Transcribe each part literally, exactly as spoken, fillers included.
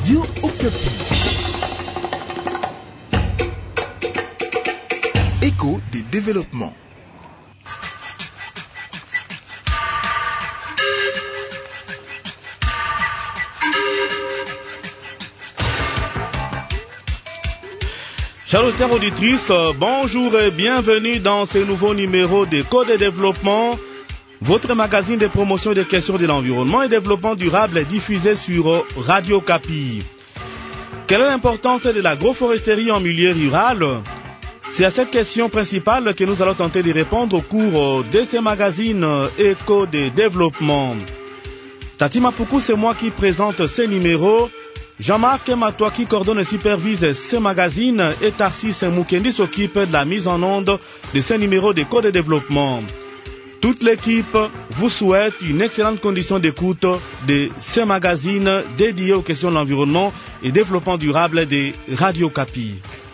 Radio Okapi. Écho des développements. Chers auditeurs auditrices, bonjour et bienvenue dans ce nouveau numéro d'Écho des développements, votre magazine de promotion des questions de l'environnement et développement durable diffusé sur Radio Okapi. Quelle est l'importance de l'agroforesterie en milieu rural? C'est à cette question principale que nous allons tenter de répondre au cours de ce magazine Écho des développements. Tati Mapoukou, c'est moi qui présente ce numéro. Jean-Marc Matois qui coordonne et supervise ce magazine et Tarsis Moukendi s'occupe de la mise en onde de ce numéro d'Écho de développement. Toute l'équipe vous souhaite une excellente condition d'écoute de ce magazine dédié aux questions de l'environnement et développement durable de Radio Okapi.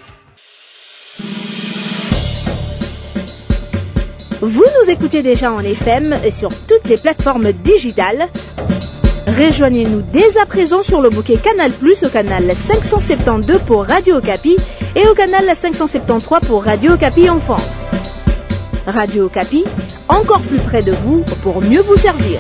Vous nous écoutez déjà en F M et sur toutes les plateformes digitales. Rejoignez-nous dès à présent sur le bouquet Canal plus, au canal cinq cent soixante-douze pour Radio Okapi et au canal cinq cent soixante-treize pour Radio Okapi Enfant. Radio Okapi, encore plus près de vous pour mieux vous servir.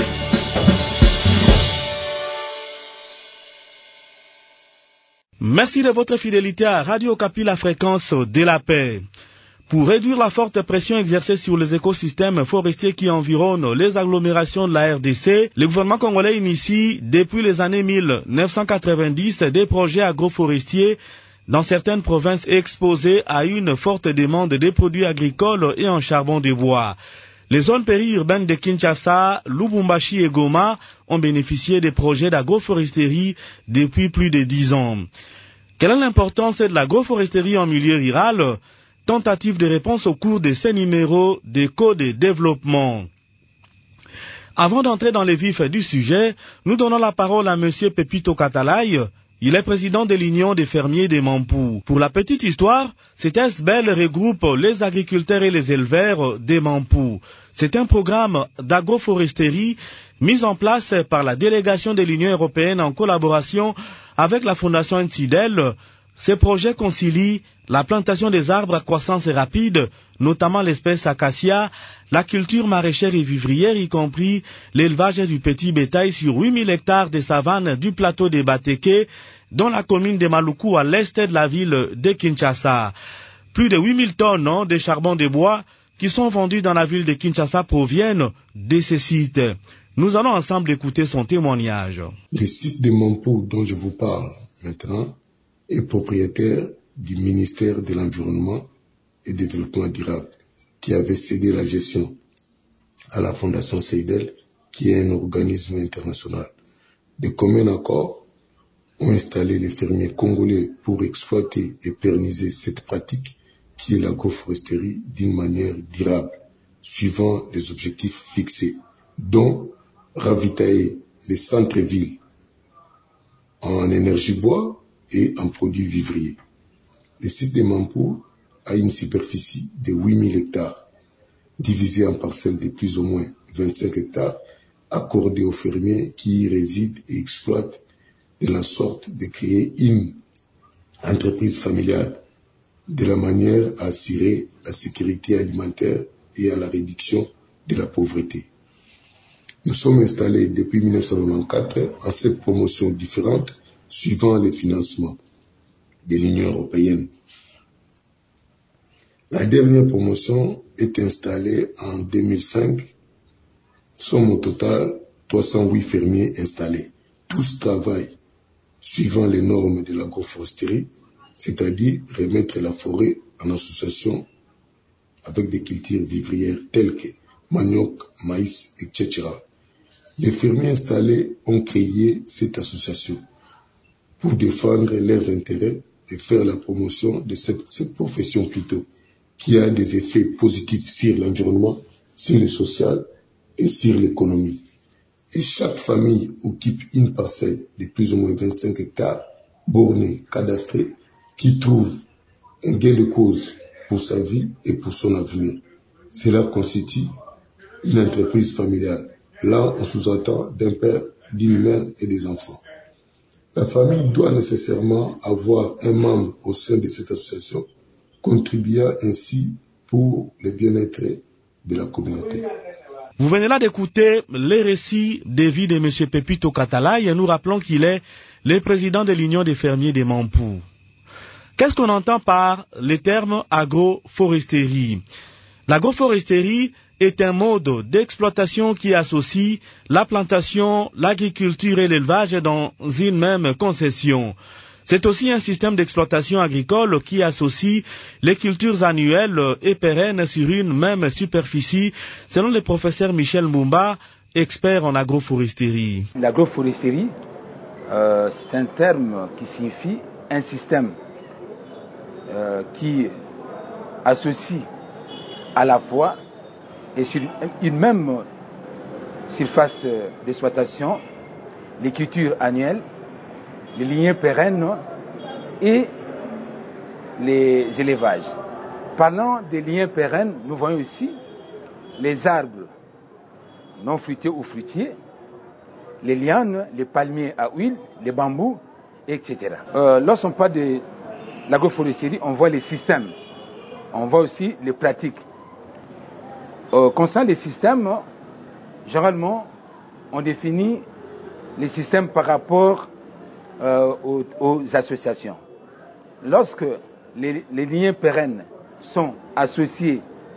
Merci de votre fidélité à Radio Okapi, la fréquence de la paix. Pour réduire la forte pression exercée sur les écosystèmes forestiers qui environnent les agglomérations de la R D C, le gouvernement congolais initie depuis les années mille neuf cent quatre-vingt-dix des projets agroforestiers dans certaines provinces exposées à une forte demande des produits agricoles et en charbon de bois. Les zones périurbaines de Kinshasa, Lubumbashi et Goma ont bénéficié des projets d'agroforesterie depuis plus de dix ans. Quelle est l'importance de l'agroforesterie en milieu rural? Tentative de réponse au cours de ces numéros d'Écho des développements. Avant d'entrer dans les vifs du sujet, nous donnons la parole à Monsieur Pepito Katalaï. Il est président de l'Union des fermiers de Mampou. Pour la petite histoire, cet S B E L regroupe les agriculteurs et les éleveurs de Mampou. C'est un programme d'agroforesterie mis en place par la délégation de l'Union européenne en collaboration avec la Fondation Insidel. Ces projets concilient la plantation des arbres à croissance rapide, notamment l'espèce acacia, la culture maraîchère et vivrière, y compris l'élevage du petit bétail sur huit mille hectares de savane du plateau des Bateke, dans la commune de Maluku à l'est de la ville de Kinshasa. Plus de huit mille tonnes hein, de charbon de bois qui sont vendus dans la ville de Kinshasa proviennent de ces sites. Nous allons ensemble écouter son témoignage. Le site de Mampou dont je vous parle maintenant est propriétaire du ministère de l'Environnement et du Développement durable, qui avait cédé la gestion à la Fondation Seidel, qui est un organisme international. De commun accord ont installé les fermiers congolais pour exploiter et pérenniser cette pratique qui est l'agroforesterie d'une manière durable, suivant les objectifs fixés, dont ravitailler les centres-villes en énergie bois et en produits vivriers. Le site de Mampou a une superficie de huit mille hectares, divisée en parcelles de plus ou moins vingt-cinq hectares, accordées aux fermiers qui y résident et exploitent, de la sorte de créer une entreprise familiale, de la manière à assurer la sécurité alimentaire et à la réduction de la pauvreté. Nous sommes installés depuis mille neuf cent quatre-vingt-quatorze en sept promotions différentes, suivant les financements de l'Union européenne. La dernière promotion est installée en deux mille cinq. Nous sommes au total trois cent huit fermiers installés. Tous travaillent suivant les normes de l'agroforesterie, c'est-à-dire remettre la forêt en association avec des cultures vivrières telles que manioc, maïs, et cetera. Les fermiers installés ont créé cette association pour défendre leurs intérêts et faire la promotion de cette, cette profession plutôt, qui a des effets positifs sur l'environnement, sur le social et sur l'économie. Et chaque famille occupe une parcelle de plus ou moins vingt-cinq hectares, bornée, cadastrée, qui trouve un gain de cause pour sa vie et pour son avenir. Cela constitue une entreprise familiale. Là, on sous-entend d'un père, d'une mère et des enfants. La famille doit nécessairement avoir un membre au sein de cette association, contribuant ainsi pour le bien-être de la communauté. Vous venez là d'écouter les récits de vie de M. Pepito Katalaï et nous rappelons qu'il est le président de l'Union des fermiers de Mampou. Qu'est-ce qu'on entend par le terme agroforesterie? L'agroforesterie est un mode d'exploitation qui associe la plantation, l'agriculture et l'élevage dans une même concession. C'est aussi un système d'exploitation agricole qui associe les cultures annuelles et pérennes sur une même superficie, selon le professeur Michel Mbumba, expert en agroforesterie. L'agroforesterie, euh, c'est un terme qui signifie un système euh, qui associe à la fois et sur une même surface d'exploitation les cultures annuelles, les lignées pérennes et les élevages. Parlant des liens pérennes, nous voyons ici les arbres non fruitiers ou fruitiers, les lianes, les palmiers à huile, les bambous, et cetera. Euh, lorsqu'on parle de l'agroforesterie, on voit les systèmes, on voit aussi les pratiques. Euh, concernant les systèmes, généralement, on définit les systèmes par rapport euh, aux, aux associations. Lorsque les, les liens pérennes sont associés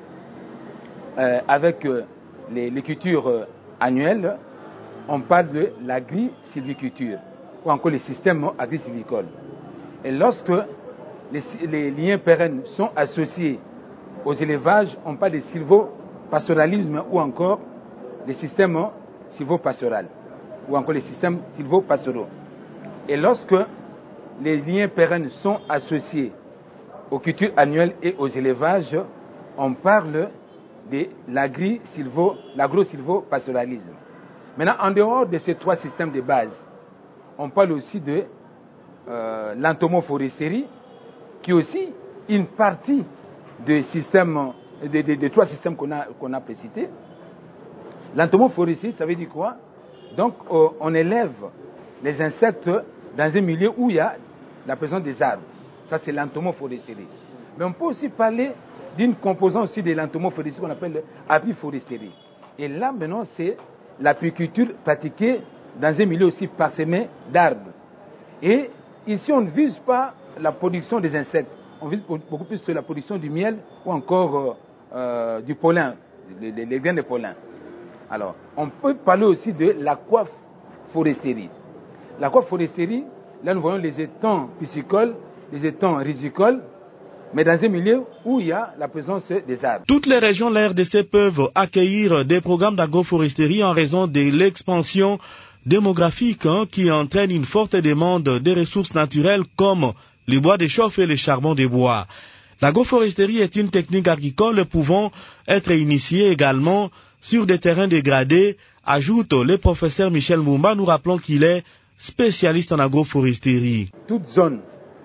euh, avec euh, les, les cultures euh, annuelles, on parle de l'agri-sylviculture ou encore les systèmes agri-sylvicoles. Et lorsque les, les liens pérennes sont associés aux élevages, on parle de sylvopastoralisme ou encore les systèmes sylvopastoraux ou encore les systèmes sylvopastoraux. Et lorsque les liens pérennes sont associés aux cultures annuelles et aux élevages, on parle de l'agri-sylvo, l'agro-sylvopastoralisme. Maintenant, en dehors de ces trois systèmes de base, on parle aussi de euh, l'entomoforesterie, qui est aussi une partie des systèmes, des de, de trois systèmes qu'on a, qu'on a précités. L'entomoforesterie, ça veut dire quoi? Donc, euh, on élève les insectes dans un milieu où il y a la présence des arbres. Ça, c'est l'entomoforesterie. Mais on peut aussi parler d'une composante aussi de l'entomoforesterie qu'on appelle l'apiforesterie. Et là, maintenant, c'est l'apiculture pratiquée dans un milieu aussi parsemé d'arbres. Et ici, on ne vise pas la production des insectes. On vise beaucoup plus sur la production du miel ou encore euh, du pollen, les, les, les grains de pollen. Alors, on peut parler aussi de l'aquaforesterie. L'aquaforesterie, là, nous voyons les étangs piscicoles, les étangs rizicoles, mais dans un milieu où il y a la présence des arbres. Toutes les régions de la R D C peuvent accueillir des programmes d'agroforesterie en raison de l'expansion démographique hein, qui entraîne une forte demande des ressources naturelles comme les bois de chauffe et le charbon de bois. L'agroforesterie est une technique agricole pouvant être initiée également sur des terrains dégradés, ajoute le professeur Michel Mbumba. Nous rappelons qu'il est spécialiste en agroforesterie. Toute zone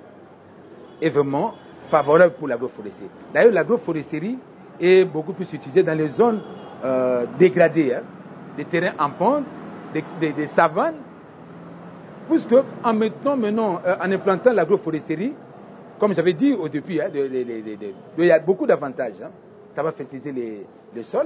est vraiment favorable pour l'agroforesterie. D'ailleurs, l'agroforesterie est beaucoup plus utilisée dans les zones euh, dégradées, hein, des terrains en pente, des, des, des savanes, puisque en maintenant, maintenant euh, en implantant l'agroforesterie, comme j'avais dit au début, hein, de, de, de, de, de, il y a beaucoup d'avantages. Hein. Ça va fertiliser les, les sols,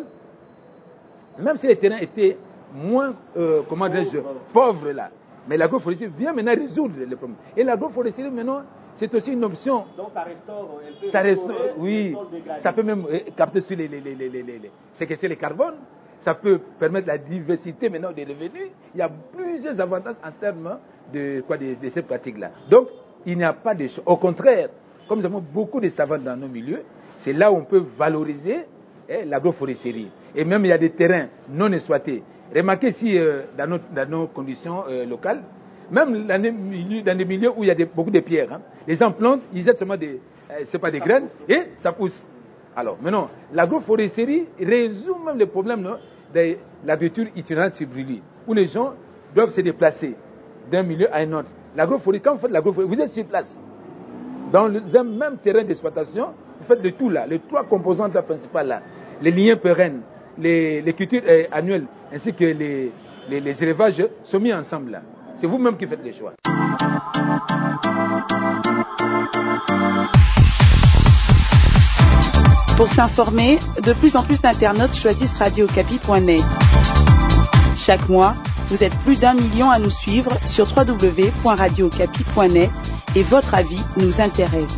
même si les terrains étaient moins, euh, comment dirais-je, pauvres là. Mais l'agroforesterie vient maintenant résoudre les problèmes. Et l'agroforesterie maintenant, c'est aussi une option. Donc ça restaure, elle peut ça restaure, oui, ça peut même capter sur les, les, les, les, les, les séquestrer le carbone. Ça peut permettre la diversité maintenant des revenus. Il y a plusieurs avantages en termes de, quoi, de, de ces pratiques-là. Donc, il n'y a pas de choses. Au contraire, comme nous avons beaucoup de savanes dans nos milieux, c'est là où on peut valoriser eh, l'agroforesterie. Et même il y a des terrains non exploités. Remarquez ici, euh, dans, nos, dans nos conditions euh, locales, même dans des milieux, dans des milieux où il y a des, beaucoup de pierres, hein, les gens plantent, ils jettent seulement des, euh, c'est pas des ça graines, pousse. Et ça pousse. Alors, maintenant, l'agroforesterie résout même le problème non, de l'agriculture itinérante sur brûlis, où les gens doivent se déplacer d'un milieu à un autre. L'agroforesterie, quand vous faites l'agroforesterie, vous êtes sur place. Dans un même terrain d'exploitation, vous faites de tout là, les trois composantes principales là, les liens pérennes, les, les cultures euh, annuelles, ainsi que les, les, les élevages sont mis ensemble là. C'est vous-même qui faites les choix. Pour s'informer, de plus en plus d'internautes choisissent radio okapi point net. Chaque mois, vous êtes plus d'un million à nous suivre sur w w w point radio okapi point net et votre avis nous intéresse.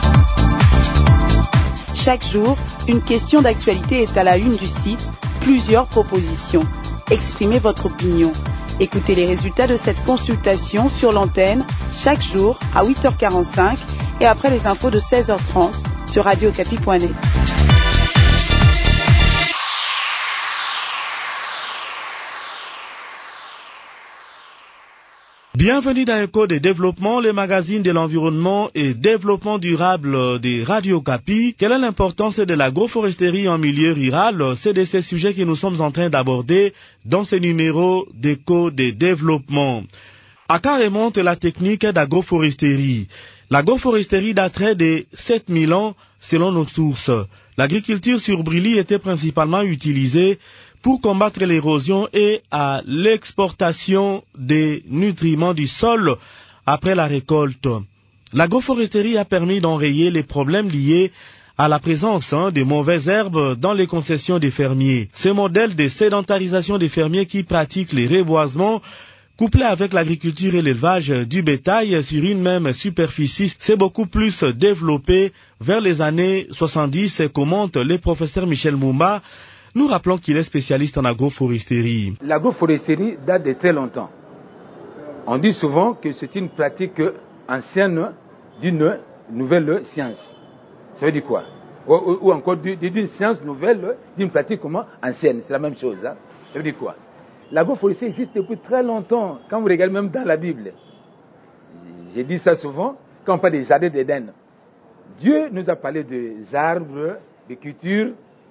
Chaque jour, une question d'actualité est à la une du site, plusieurs propositions. Exprimez votre opinion. Écoutez les résultats de cette consultation sur l'antenne chaque jour à huit heures quarante-cinq et après les infos de seize heures trente sur radio okapi point net. Bienvenue dans Éco de développement, le magazine de l'environnement et développement durable de Radio Okapi. Quelle est l'importance de l'agroforesterie en milieu rural? C'est de ces sujets que nous sommes en train d'aborder dans ce numéro d'Éco de développement. À quand remonte la technique d'agroforesterie? L'agroforesterie daterait de sept mille ans selon nos sources. L'agriculture sur brûlis était principalement utilisée pour combattre l'érosion et à l'exportation des nutriments du sol après la récolte. L'agroforesterie a permis d'enrayer les problèmes liés à la présence hein, de mauvaises herbes dans les concessions des fermiers. Ce modèle de sédentarisation des fermiers qui pratiquent les reboisements, couplé avec l'agriculture et l'élevage du bétail sur une même superficie, s'est beaucoup plus développé vers les années soixante-dix, commente le professeur Michel Moumba. Nous rappelons qu'il est spécialiste en agroforesterie. L'agroforesterie date de très longtemps. On dit souvent que c'est une pratique ancienne d'une nouvelle science. Ça veut dire quoi? Ou, ou, ou encore d'une science nouvelle, d'une pratique comment ancienne. C'est la même chose. Hein? Ça veut dire quoi? L'agroforesterie existe depuis très longtemps. Quand vous regardez même dans la Bible, j'ai dit ça souvent, quand on parle des jardins d'Éden, Dieu nous a parlé des arbres, des cultures,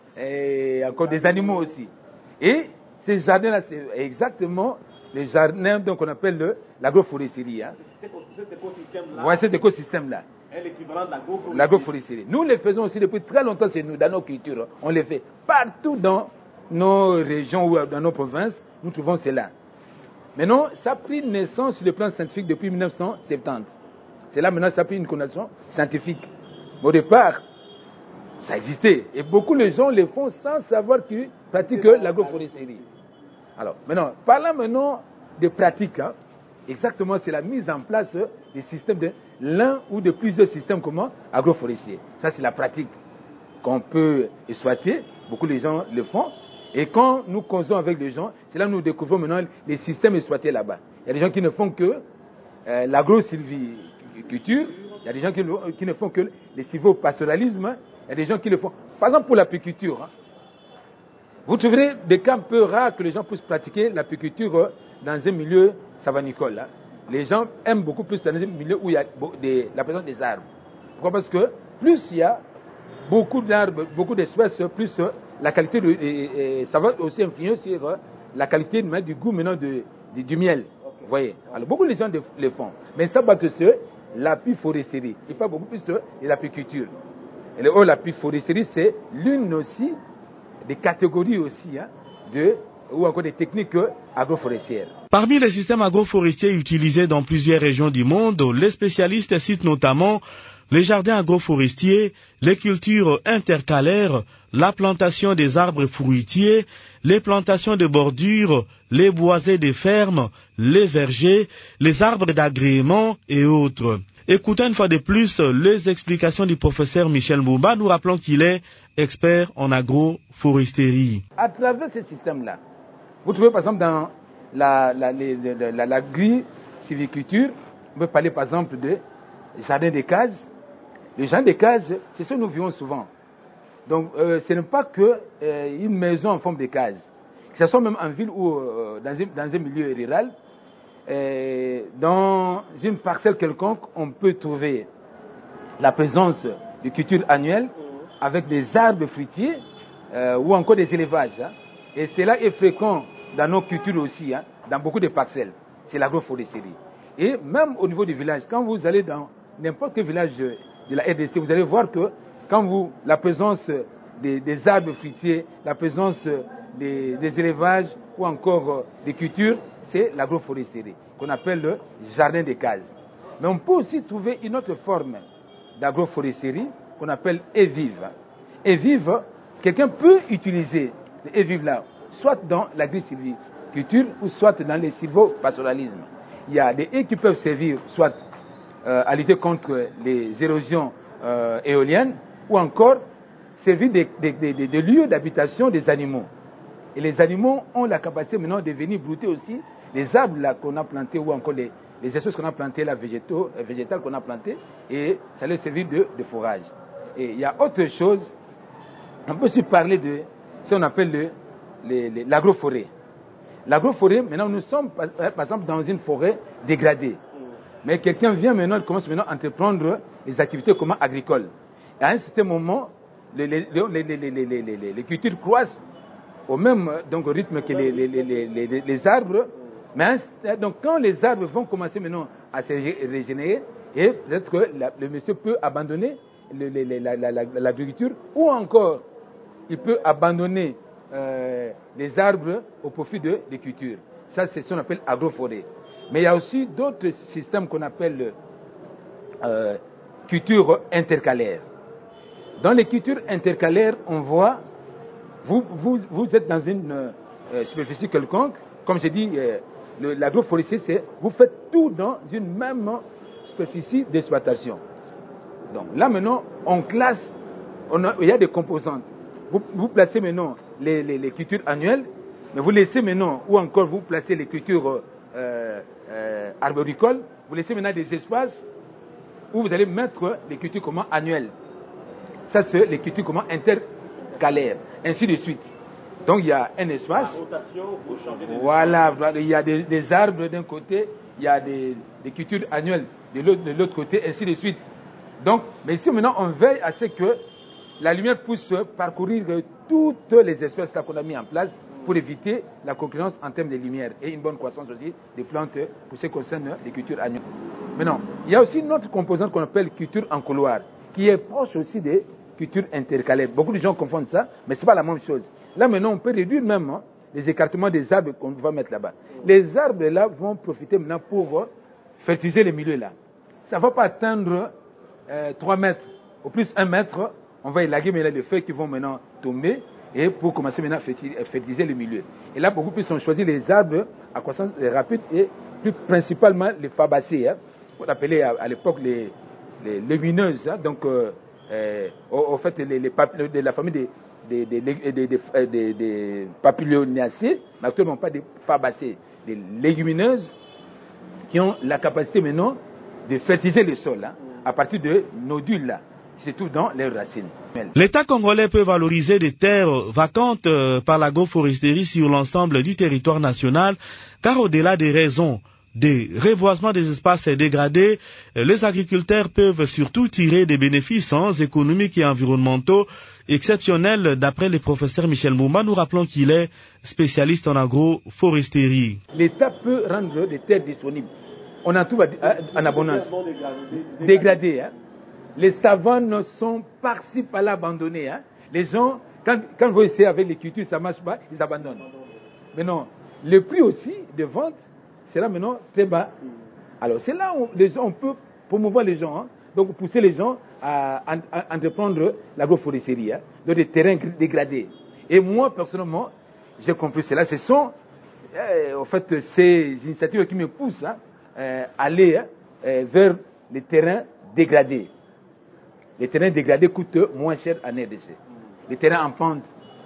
et encore des animaux aussi. Et ces jardins-là, c'est exactement les jardins donc qu'on appelle le, l'agroforesterie. Hein. Cet écosystème-là. Ouais, cet écosystème-là. Est l'équivalent de l'agroforesterie. L'agroforesterie. Nous les faisons aussi depuis très longtemps chez nous, dans nos cultures. On les fait partout dans nos régions ou dans nos provinces. Nous trouvons cela. Maintenant, ça a pris naissance sur le plan scientifique depuis mille neuf cent soixante-dix. C'est là maintenant ça a pris une connotation scientifique. Mais au départ, ça existait. Et beaucoup de gens le font sans savoir qu'ils pratiquent l'agroforesterie. Alors, maintenant, parlons maintenant de pratiques. Hein. Exactement, c'est la mise en place des systèmes de l'un ou de plusieurs systèmes comment agroforestiers. Ça, c'est la pratique qu'on peut exploiter. Beaucoup de gens le font. Et quand nous causons avec les gens, c'est là que nous découvrons maintenant les systèmes exploités là-bas. Il y a des gens qui ne font que euh, l'agro-sylviculture. Il y a des gens qui, qui ne font que le sylvopastoralisme. Il y a des gens qui le font. Par exemple, pour l'apiculture, hein, vous trouverez des cas un peu rares que les gens puissent pratiquer l'apiculture dans un milieu savanicole. Hein. Les gens aiment beaucoup plus dans un milieu où il y a des, la présence des arbres. Pourquoi? Parce que plus il y a beaucoup d'arbres, beaucoup d'espèces, plus la qualité, de, et, et, ça va aussi influer sur la qualité du goût maintenant de, de, du miel. Vous voyez? Alors beaucoup de gens le font. Mais ça va que c'est l'apiforesterie. Il parle beaucoup plus de l'apiculture. Et le, oh, l'apiforesterie, c'est l'une aussi des catégories aussi hein, de, ou encore des techniques agroforestières. Parmi les systèmes agroforestiers utilisés dans plusieurs régions du monde, les spécialistes citent notamment les jardins agroforestiers, les cultures intercalaires, la plantation des arbres fruitiers, les plantations de bordure, les boisés des fermes, les vergers, les arbres d'agrément et autres. Écoutons une fois de plus les explications du professeur Michel Moumba. Nous rappelons qu'il est expert en agroforesterie. À travers ce système-là, vous trouvez par exemple dans la, la, la, la, la, l'agri-sylviculture, on peut parler par exemple de jardin des cases. Les jardins des cases, c'est ce que nous vivons souvent. Donc euh, ce n'est pas que euh, une maison en forme de case. Que ce soit même en ville ou euh, dans, un, dans un milieu rural, euh, dans une parcelle quelconque, on peut trouver la présence de cultures annuelles avec des arbres fruitiers euh, ou encore des élevages. Hein. Et cela est fréquent dans nos cultures aussi, hein, dans beaucoup de parcelles. C'est l'agroforesterie. Et même au niveau du village, quand vous allez dans n'importe quel village de la R D C, vous allez voir que quand vous, la présence des, des arbres fruitiers, la présence des, des élevages ou encore des cultures c'est l'agroforesterie, qu'on appelle le jardin des cases. Mais on peut aussi trouver une autre forme d'agroforesterie qu'on appelle évive. Évive, quelqu'un peut utiliser les évives là, soit dans l'agriculture ou soit dans le sylvopastoralisme. Il y a des haies qui peuvent servir soit euh, à lutter contre les érosions euh, éoliennes ou encore servir des, des, des, des lieux d'habitation des animaux. Et les animaux ont la capacité maintenant de venir brouter aussi les arbres là qu'on a plantés ou encore les, les espèces qu'on a plantées, la végétaux, végétales qu'on a plantées, et ça leur servir de, de fourrage. Et il y a autre chose, on peut aussi parler de ce qu'on appelle le, le, le, l'agroforêt. L'agroforêt, maintenant nous sommes par, par exemple dans une forêt dégradée. Mais quelqu'un vient maintenant, il commence maintenant à entreprendre les activités comment agricoles. Et à un certain moment, les, les, les, les, les, les, les, les, les cultures croissent au même donc, rythme que les, les, les, les, les, les arbres. Mais donc quand les arbres vont commencer maintenant à se régénérer, et peut-être que la, le monsieur peut abandonner le, le, la, la, la, l'agriculture, ou encore il peut abandonner euh, les arbres au profit de, des cultures. Ça, c'est ce qu'on appelle agroforêt. Mais il y a aussi d'autres systèmes qu'on appelle euh, cultures intercalaires. Dans les cultures intercalaires, on voit, vous, vous, vous êtes dans une euh, superficie quelconque, comme j'ai dit, euh, l'agroforestier, c'est vous faites tout dans une même superficie d'exploitation. Donc là maintenant, on classe, on a, il y a des composantes. Vous, vous placez maintenant les, les, les cultures annuelles, mais vous laissez maintenant, ou encore vous placez les cultures euh, euh, arboricoles, vous laissez maintenant des espaces où vous allez mettre les cultures comment annuelles. Ça, c'est les cultures comment intercalaires, ainsi de suite. Donc il y a un espace. La rotation, vous changez des voilà, il y a des, des arbres d'un côté, il y a des, des cultures annuelles de l'autre, de l'autre côté, ainsi de suite. Donc, mais ici maintenant, on veille à ce que la lumière puisse parcourir toutes les espèces qu'on a mis en place pour éviter la concurrence en termes de lumière et une bonne croissance aussi des plantes pour ce qui concerne les cultures annuelles. Mais non, il y a aussi une autre composante qu'on appelle culture en couloir, qui est proche aussi des cultures intercalaires. Beaucoup de gens confondent ça, mais ce n'est pas la même chose. Là maintenant, on peut réduire même hein, les écartements des arbres qu'on va mettre là-bas. Les arbres là vont profiter maintenant pour fertiliser les milieux là. Ça ne va pas atteindre euh, trois mètres, au plus un mètre, on va élaguer maintenant les feuilles qui vont maintenant tomber et pour commencer maintenant à fertiliser le milieu. Et là, beaucoup plus ont choisi les arbres à croissance rapide et plus principalement les fabacées, hein, qu'on appelait à, à l'époque les, les légumineuses, hein, donc euh, euh, au, au fait les, les pap- de la famille des des, des, des, des, des, des, des papilionaceae, mais actuellement pas des fabacées, des légumineuses qui ont la capacité maintenant de fertiliser le sol hein, à partir de nodules là, qui se trouvent dans les racines. L'État congolais peut valoriser des terres vacantes par l'agroforesterie sur l'ensemble du territoire national, car au-delà des raisons des reboisements des espaces dégradés, les agriculteurs peuvent surtout tirer des bénéfices hein, économiques et environnementaux exceptionnels. D'après le professeur Michel Mouma, nous rappelons qu'il est spécialiste en agroforesterie. L'État peut rendre des terres disponibles. On en trouve en abondance. Dégradées. Hein. Les savanes sont par-ci par-là abandonnées. Hein. Les gens, quand, quand vous essayez avec les cultures, ça ne marche pas, ils abandonnent. Mais non, le prix aussi de vente, c'est là maintenant très bas. Alors c'est là où les gens, on peut promouvoir les gens, hein, donc pousser les gens à, à, à entreprendre l'agroforesterie, hein, dans des terrains dégradés. Et moi, personnellement, j'ai compris cela. Ce sont, euh, en fait, ces initiatives qui me poussent à hein, aller hein, vers les terrains dégradés. Les terrains dégradés coûtent moins cher en R D C. Les terrains en pente,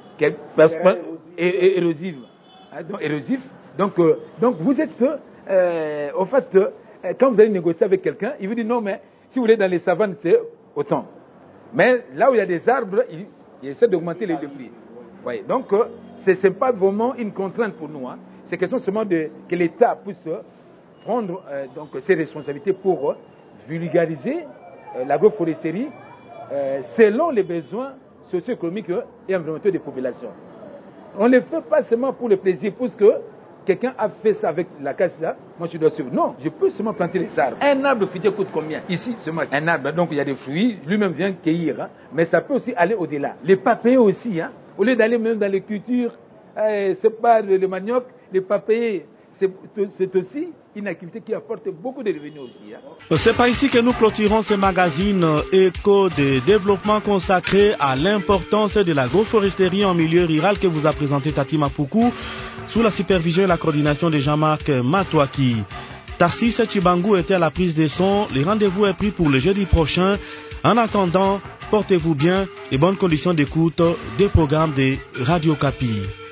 érosifs, hein, donc érosifs. Donc, euh, donc vous êtes, euh, en fait, euh, quand vous allez négocier avec quelqu'un, il vous dit non, mais si vous voulez dans les savanes, c'est autant. Mais là où il y a des arbres, il, il essaie d'augmenter les, les prix. Ouais, donc, euh, ce n'est pas vraiment une contrainte pour nous. Hein. C'est question seulement de, que l'État puisse prendre euh, donc, ses responsabilités pour euh, vulgariser euh, l'agroforesterie euh, selon les besoins socio-économiques et environnementaux des populations. On ne le fait pas seulement pour le plaisir, parce que quelqu'un a fait ça avec la cassia, moi je dois suivre. Non, je peux seulement planter les arbres. Un arbre fruitier coûte combien? Ici, seulement un arbre, donc il y a des fruits, lui-même vient cueillir, hein, mais ça peut aussi aller au-delà. Les papayers aussi, hein, au lieu d'aller même dans les cultures, euh, c'est pas le, le manioc, les papayers, c'est, c'est aussi une activité qui apporte beaucoup de revenus aussi. Hein. C'est par ici que nous clôturons ce magazine Éco de développement consacré à l'importance de l'agroforesterie en milieu rural que vous a présenté Tati Mapoukou sous la supervision et la coordination de Jean-Marc Matouaki. Tarsis Chibangu était à la prise des sons. Le rendez-vous est pris pour le jeudi prochain. En attendant, portez-vous bien et bonnes conditions d'écoute des programmes de Radio Kapi.